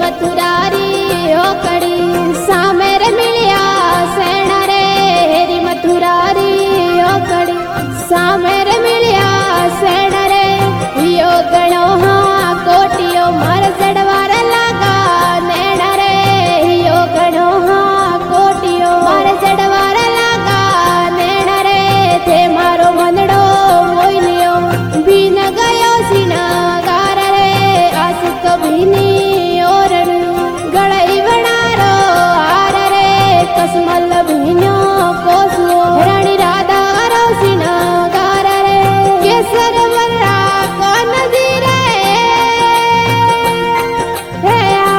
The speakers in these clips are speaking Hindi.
मथुरारी ओ कड़ी सामे रे मिलिया सेना रे हेरी मथुरारी ओ कड़ी सामे रे मिलिया सेना रे यो गणो हाँ कोटियो मार जड़वार लागा नैना रे यो गणो हाँ कोटियो मार जड़वार लागा नैना रे थे मारो मनड़ो मोई लियो बीन गयो सीना गार रे आस कभी नी गड़ई बनारो हार रे कसमल भीन्यो कोसो रानी राधा रो सीना गार रे केसर वरा कौन दी रे हे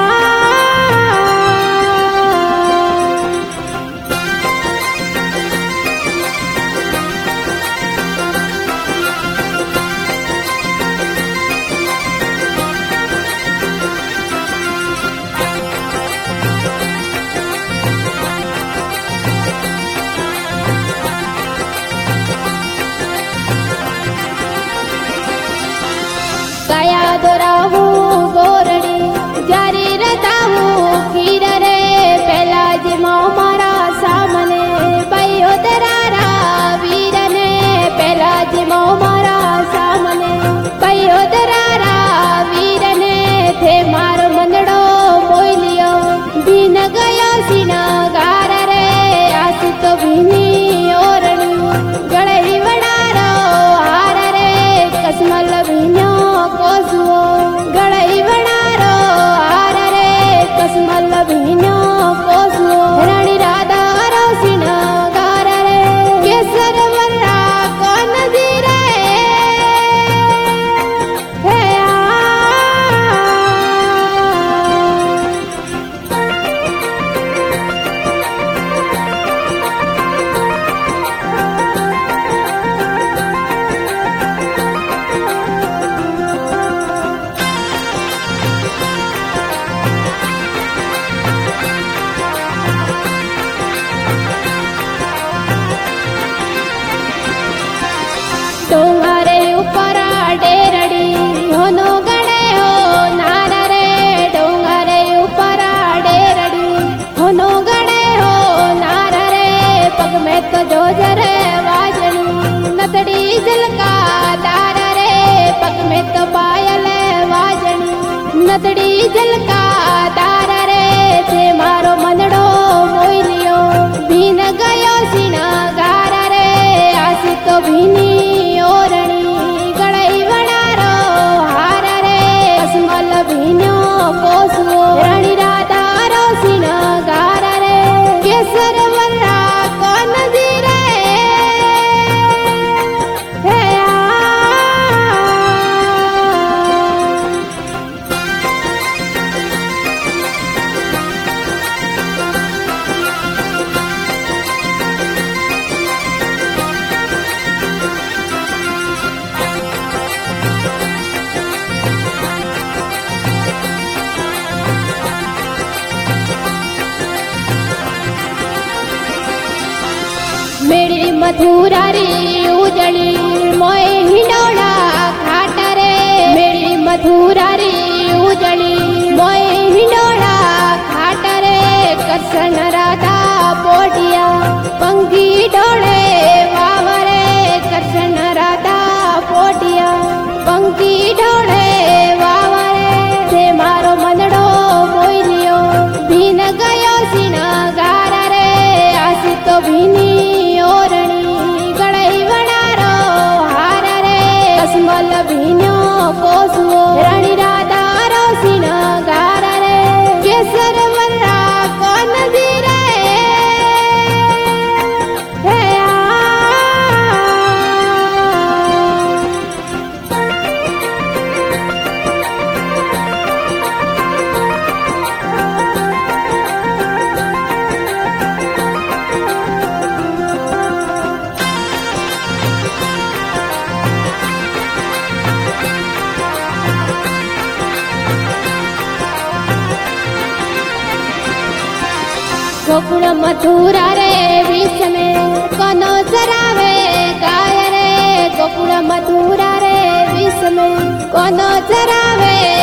कया दोराहू गोरड़ी जारी रताहू खीर रे पहला जिमो मारा सामने भयो तेरा वीर ने पहला जिमो मारा सामने भयो तेरा वीर ने थे मारो मनड़ो मोई लियो बीन गयो सीना गार रे आस तो भीनी ओरणी गड़ई बनारो हार रे कसमल भीन्यो कोसुओ गड़ई बनारो हार रे कसमल भीन्यो कोसुओ रानी राधा रो सीना गार रे केसर वरा कौन दी रे हे तुम्हारे ऊपर डेरड़ी होनो गड़े हो नार रे डोंगरे ऊपर डेरड़ी होनो गड़े हो नार रे पग में तो जोजर वाजनी नतड़ी जलका दार रे पग में तो पायल वाजनी नतड़ी जलका दार रे थे मारो मनड़ो मोई लियो बीन गयो सीना गार रे आस तो भीनी ओरणी गड़ई बनारो हार रे कसमल भीन्यो कोसुओ रानी राधा रो सीना गार रे केसर वरा कौन दी रे हे मेरी मथुरारी उजड़ी मोए हिंडोड़ा खाट रे मेरी मथुरारी उजड़ी मोए हिंडोड़ा खाट रे कृष्ण राधा पोटिया पंगी डोड़े वावरे कृष्ण राधा पोटिया पंगी डोड़े वावरे थे मारो मनड़ो मोई लियो बीन गयो सीना गार रे आस तो भीनी ओरणी गड़ई बनारो हार रे कसमल भीन्यो कोसुओ रानी राधा रो सीना गार रे केसर वरा कौन दी रे हे गोकुल मथुरा रे विष में कनो चरावे गाय रे गोकुल मथुरा रे विष में कनो चरावे